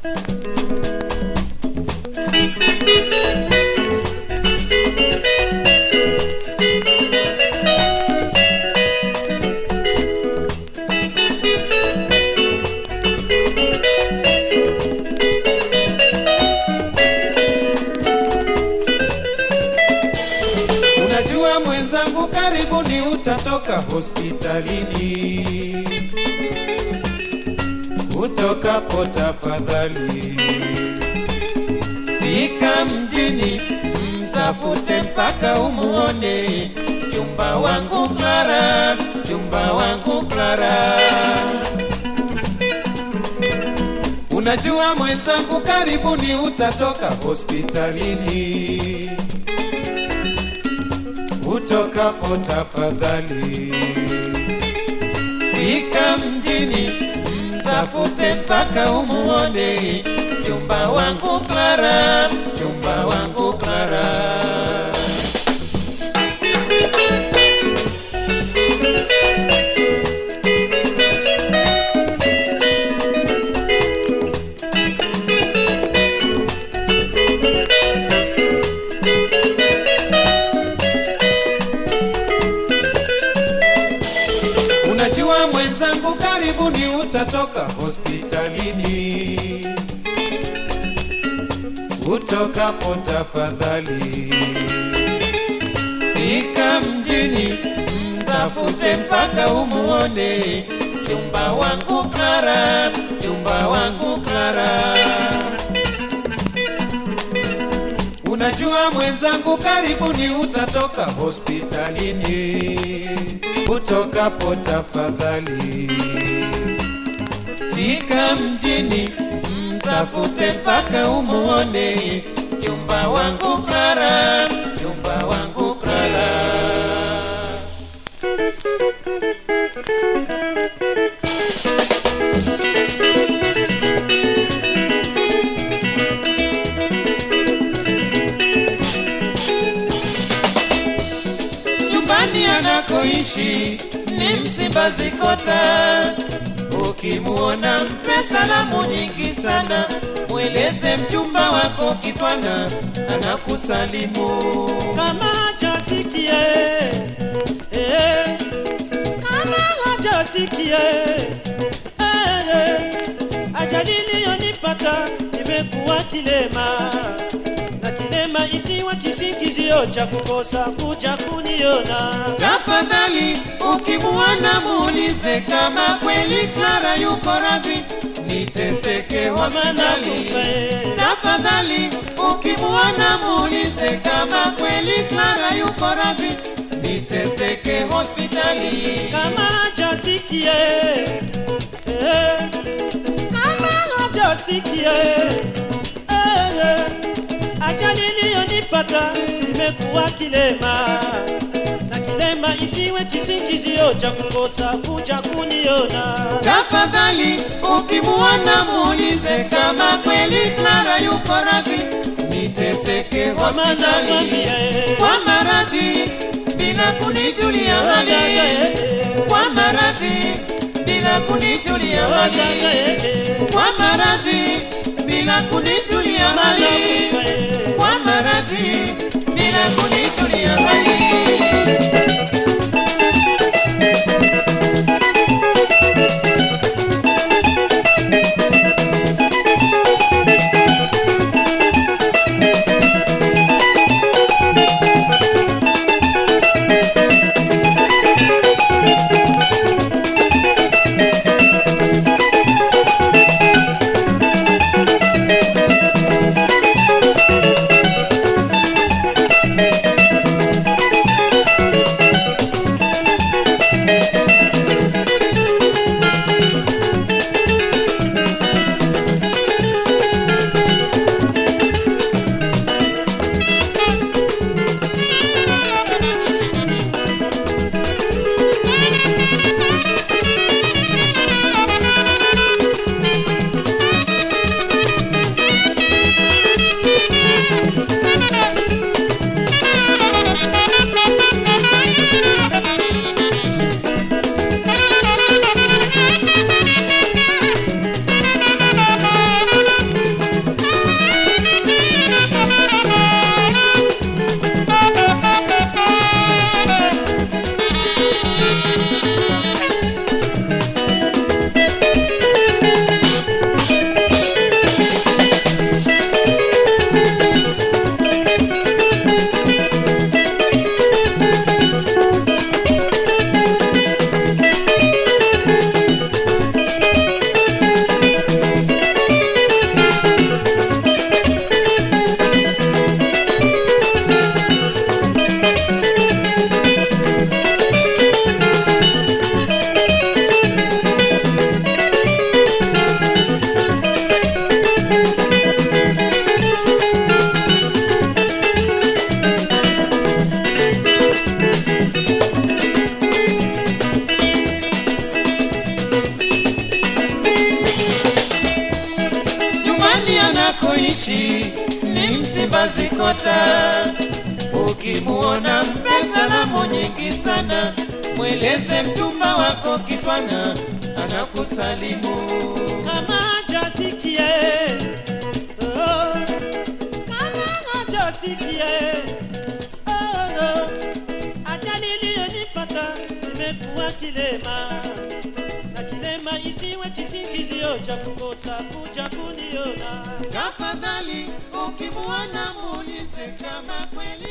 Unajua mwenzangu, karibuni utatoka hospitalini. Utokapo tafadhali fika mjini, mtafute mpaka umuone chumba wangu Clara, chumba wangu Clara. Unajua mwenzangu, karibuni utatoka hospitalini. Utokapo tafadhali fika mjini, mtafute mpaka umuone chumba wangu Clara, chumba wangu Clara. Unajua mwenzangu, karibuni utatoka hospitalini. Utokapo tafadhali fika mjini, mtafute mpaka umuone chumba wangu Clara, chumba wangu Clara. Unajua mwenzangu, karibuni utatoka hospitalini. Utokapo tafadhali fika mjini, mtafute mpaka umuone chumba wangu Clara, chumba wangu Clara. Nyumbani anakoishi ni Msimbazi Kota. Ukimuona mpe salamu nyingi sana, mweleze mchumba wako Kifana anakusalimu. Kama hajasikia kama hajasikia ajali iliyonipata nimekuwa kilema, na kilema isiwe kisingizio cha kukosa kuja kuniona. Tafadhali ukimuona muulize kama kweli Clara yuko radhi niteseke hospitali. Tafadhali ukimuona muulize kama kweli Clara yuko radhi niteseke hospitali. Kama hajasikia kama hajasikia ajali iliyonipata nimekuwa kilema, na kilema isiwe kisingizio cha kukosa kuja kuniona. Tafadhali ukimuona muulize kama kweli Clara yuko radhi niteseke hospitali. Kwa maradhi bila kunijulia hali, kwa maradhi bila kunijulia hali, kwa maradhi bila kunijulia hali, kwa maradhi bila kunijulia hali. maradhi ni Msimbazi Kota. Ukimuona mpe salamu nyingi sana, mweleze mchumba wako Kitwana anakusalimu. Kama hajasikia kama hajasikia ajali iliyonipata nimekuwa kilema, na kilema isiwe kisingizio cha kukosa kuja kuniona. Tafadhali ukimuona muulize kama kweli